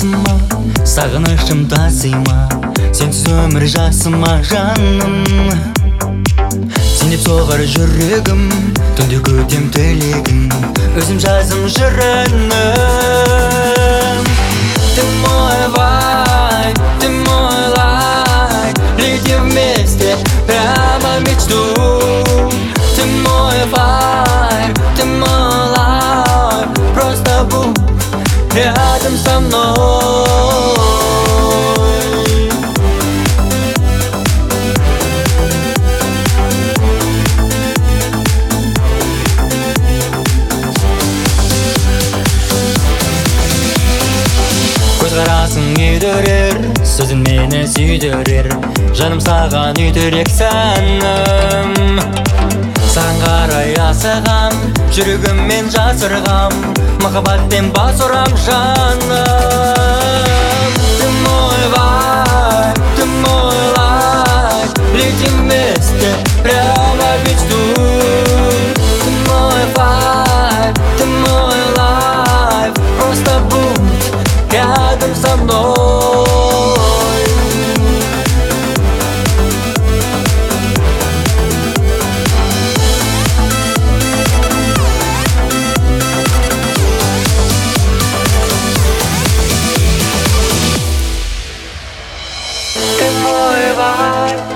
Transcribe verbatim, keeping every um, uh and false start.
қасыма, сағынышым тасыма, сенсіз өмір жасыма жаным. Сен деп соғар жүрегім, түнде көтем тілегім, өзім жазым жырыным. Ты мой вайб, ты мой лайк, лети вместе прямо в мечту. Ты мой вайб, ты мой лайк, просто будь рядом со мной. Көзқарасың үйдірер, сөзің мені сүйдірер, жаным саған үйдірек сәнім. Саған қарай асығам, жүрегіммен жасырғам, махаббатпен бас ұрам жаным. Ты мой вайб, ты мой лайк, лети вместе прямо в мечту. Ты мой вайб, ты мой лайф, просто будь рядом со мной. Ты мой вайб,